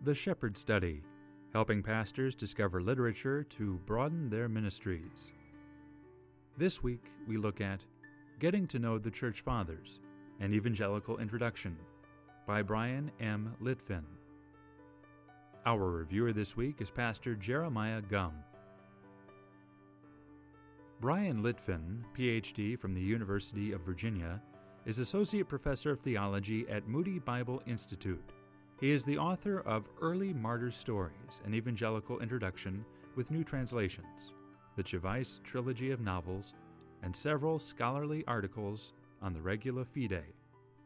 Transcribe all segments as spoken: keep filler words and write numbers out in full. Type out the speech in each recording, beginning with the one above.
The Shepherd Study, helping pastors discover literature to broaden their ministries. This week, we look at Getting to Know the Church Fathers, an Evangelical Introduction by Brian M. Litfin. Our reviewer this week is Pastor Jeremiah Gum. Brian Litfin, P H D from the University of Virginia, is Associate Professor of Theology at Moody Bible Institute. He is the author of Early Martyr Stories, an Evangelical Introduction with New Translations, the Chavis Trilogy of Novels, and several scholarly articles on the Regula Fide.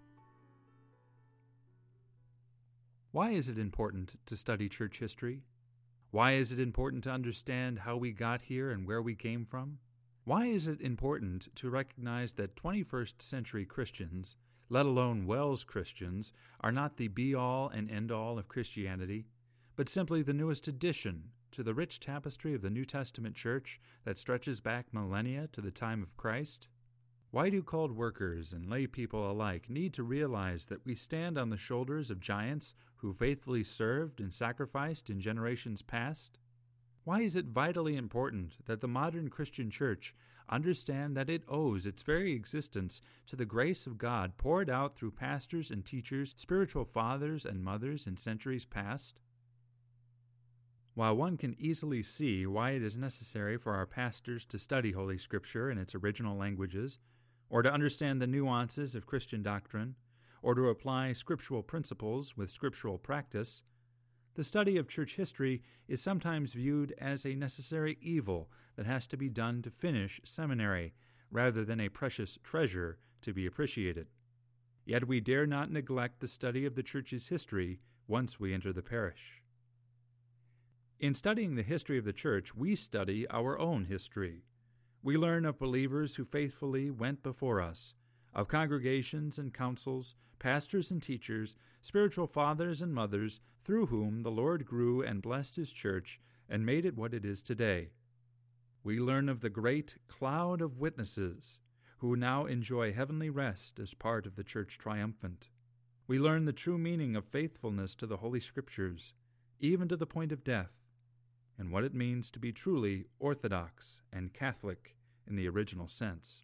Why is it important to study church history? Why is it important to understand how we got here and where we came from? Why is it important to recognize that twenty-first century Christians, let alone WELS Christians, are not the be-all and end-all of Christianity, but simply the newest addition to the rich tapestry of the New Testament church that stretches back millennia to the time of Christ? Why do called workers and lay people alike need to realize that we stand on the shoulders of giants who faithfully served and sacrificed in generations past? Why is it vitally important that the modern Christian church understand that it owes its very existence to the grace of God poured out through pastors and teachers, spiritual fathers and mothers in centuries past? While one can easily see why it is necessary for our pastors to study Holy Scripture in its original languages, or to understand the nuances of Christian doctrine, or to apply scriptural principles with scriptural practice, the study of church history is sometimes viewed as a necessary evil that has to be done to finish seminary, rather than a precious treasure to be appreciated. Yet we dare not neglect the study of the church's history once we enter the parish. In studying the history of the church, we study our own history. We learn of believers who faithfully went before us, of congregations and councils, pastors and teachers, spiritual fathers and mothers, through whom the Lord grew and blessed His church and made it what it is today. We learn of the great cloud of witnesses who now enjoy heavenly rest as part of the church triumphant. We learn the true meaning of faithfulness to the Holy Scriptures, even to the point of death, and what it means to be truly Orthodox and Catholic in the original sense.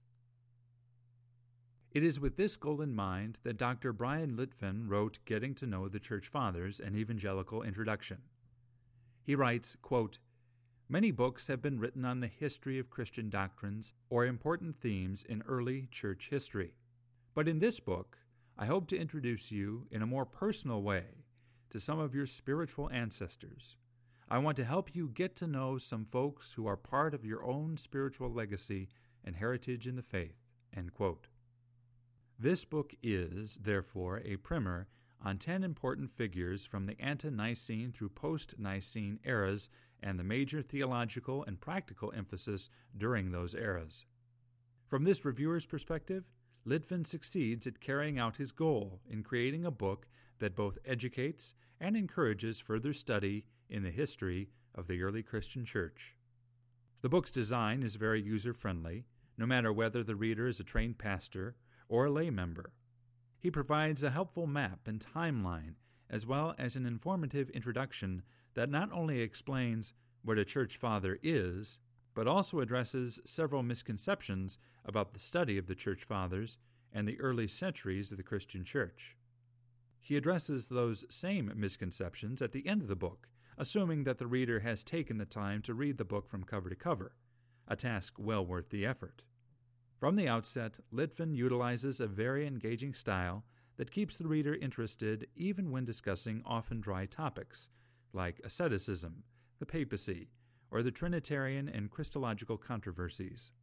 It is with this goal in mind that Doctor Brian Litfin wrote Getting to Know the Church Fathers, an Evangelical Introduction. He writes, quote, "Many books have been written on the history of Christian doctrines or important themes in early church history. But in this book, I hope to introduce you in a more personal way to some of your spiritual ancestors. I want to help you get to know some folks who are part of your own spiritual legacy and heritage in the faith." End quote. This book is, therefore, a primer on ten important figures from the ante-Nicene through post-Nicene eras and the major theological and practical emphasis during those eras. From this reviewer's perspective, Litfin succeeds at carrying out his goal in creating a book that both educates and encourages further study in the history of the early Christian church. The book's design is very user-friendly, no matter whether the reader is a trained pastor or a lay member. He provides a helpful map and timeline, as well as an informative introduction that not only explains what a church father is, but also addresses several misconceptions about the study of the church fathers and the early centuries of the Christian church. He addresses those same misconceptions at the end of the book, assuming that the reader has taken the time to read the book from cover to cover, a task well worth the effort. From the outset, Litfin utilizes a very engaging style that keeps the reader interested even when discussing often dry topics, like asceticism, the papacy, or the Trinitarian and Christological controversies.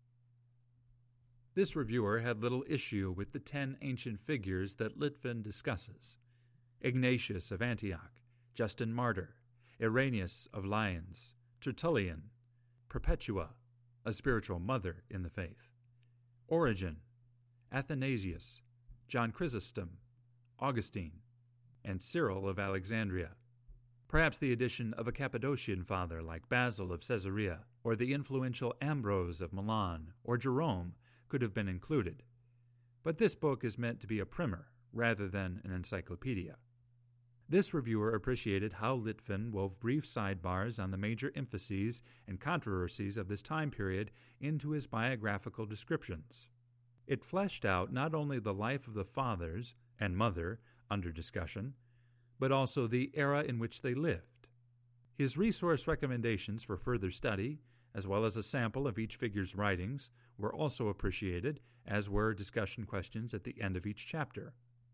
This reviewer had little issue with the ten ancient figures that Litfin discusses: Ignatius of Antioch, Justin Martyr, Irenaeus of Lyons, Tertullian, Perpetua, a spiritual mother in the faith, Origen, Athanasius, John Chrysostom, Augustine, and Cyril of Alexandria. Perhaps the addition of a Cappadocian father like Basil of Caesarea, or the influential Ambrose of Milan, or Jerome could have been included. But this book is meant to be a primer rather than an encyclopedia. This reviewer appreciated how Litvin wove brief sidebars on the major emphases and controversies of this time period into his biographical descriptions. It fleshed out not only the life of the fathers and mother under discussion, but also the era in which they lived. His resource recommendations for further study, as well as a sample of each figure's writings, were also appreciated, as were discussion questions at the end of each chapter.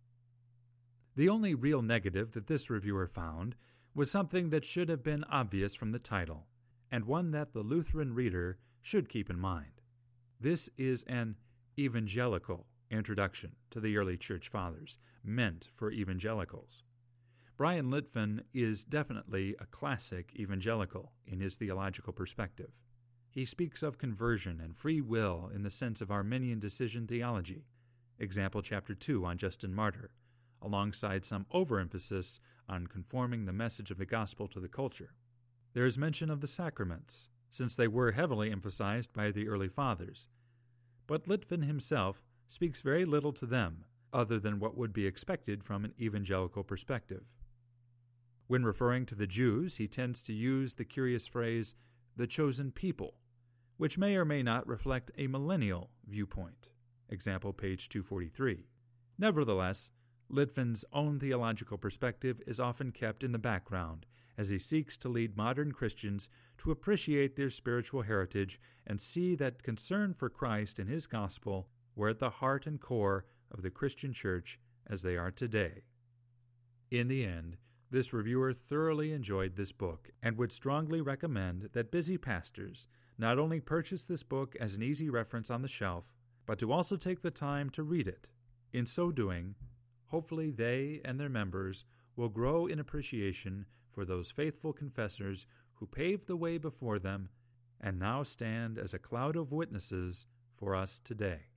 The only real negative that this reviewer found was something that should have been obvious from the title, and one that the Lutheran reader should keep in mind. This is an evangelical introduction to the early Church Fathers, meant for evangelicals. Bryan Litvin is definitely a classic evangelical in his theological perspective. He speaks of conversion and free will in the sense of Arminian decision theology, example chapter two on Justin Martyr, alongside some overemphasis on conforming the message of the gospel to the culture. There is mention of the sacraments, since they were heavily emphasized by the early fathers, but Litvin himself speaks very little to them, other than what would be expected from an evangelical perspective. When referring to the Jews, he tends to use the curious phrase, the chosen people, which may or may not reflect a millennial viewpoint, example page two forty-three. Nevertheless, Litvin's own theological perspective is often kept in the background as he seeks to lead modern Christians to appreciate their spiritual heritage and see that concern for Christ and his gospel were at the heart and core of the Christian church as they are today. In the end, this reviewer thoroughly enjoyed this book and would strongly recommend that busy pastors not only purchase this book as an easy reference on the shelf, but to also take the time to read it. In so doing, hopefully they and their members will grow in appreciation for those faithful confessors who paved the way before them and now stand as a cloud of witnesses for us today.